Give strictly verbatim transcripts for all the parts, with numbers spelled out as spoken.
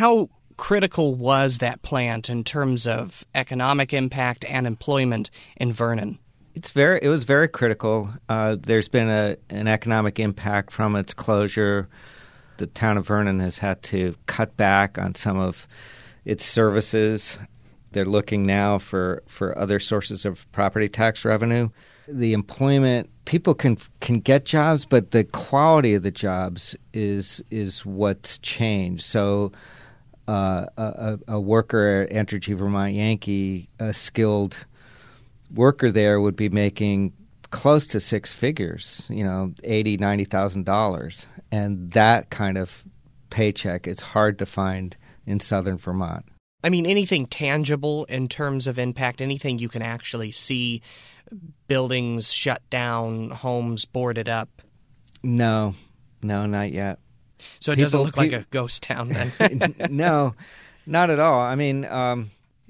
how critical was that plant in terms of economic impact and employment in Vernon? It's very. It was very critical. Uh, there's been a, an economic impact from its closure. The town of Vernon has had to cut back on some of its services. They're looking now for, for other sources of property tax revenue. The employment, people can can get jobs, but the quality of the jobs is is what's changed. So uh, a, a worker at Entergy Vermont Yankee, a skilled worker there would be making close to six figures, you know, eighty thousand dollars, ninety thousand dollars. And that kind of paycheck is hard to find in southern Vermont. I mean, anything tangible in terms of impact, anything you can actually see, buildings shut down, homes boarded up? No, no, not yet. So it People, doesn't look pe- like a ghost town then? No, not at all. I mean, um,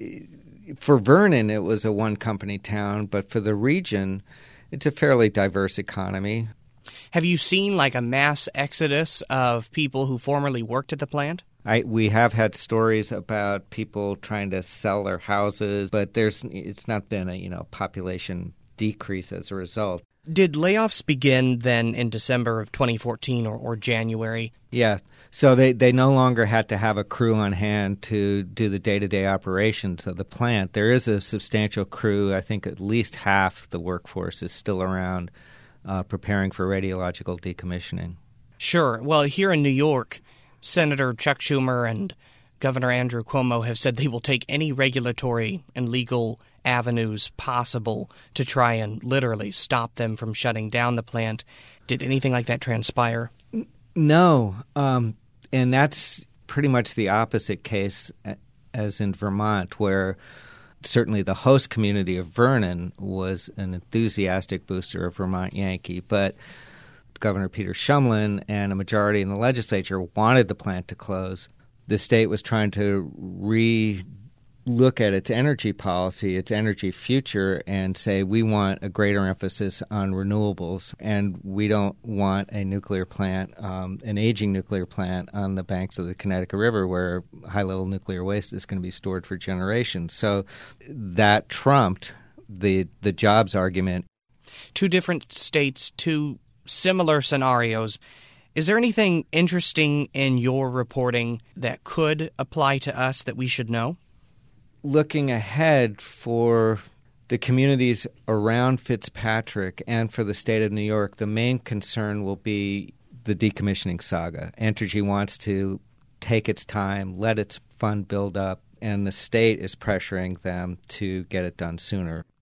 for Vernon, it was a one-company town, but for the region, it's a fairly diverse economy. Have you seen like a mass exodus of people who formerly worked at the plant? I, we have had stories about people trying to sell their houses, but there's it's not been a you know population decrease as a result. Did layoffs begin then in December of twenty fourteen or, or January? Yeah. So they, they no longer had to have a crew on hand to do the day-to-day operations of the plant. There is a substantial crew. I think at least half the workforce is still around uh, preparing for radiological decommissioning. Sure. Well, here in New York, Senator Chuck Schumer and Governor Andrew Cuomo have said they will take any regulatory and legal avenues possible to try and literally stop them from shutting down the plant. Did anything like that transpire? No, um, and that's pretty much the opposite case as in Vermont, where certainly the host community of Vernon was an enthusiastic booster of Vermont Yankee, but Governor Peter Shumlin and a majority in the legislature wanted the plant to close. The state was trying to re look at its energy policy, its energy future, and say we want a greater emphasis on renewables, and we don't want a nuclear plant, um, an aging nuclear plant on the banks of the Connecticut River where high-level nuclear waste is going to be stored for generations. So that trumped the the jobs argument. Two different states, two similar scenarios. Is there anything interesting in your reporting that could apply to us that we should know? Looking ahead for the communities around Fitzpatrick and for the state of New York, the main concern will be the decommissioning saga. Entergy wants to take its time, let its fund build up, and the state is pressuring them to get it done sooner.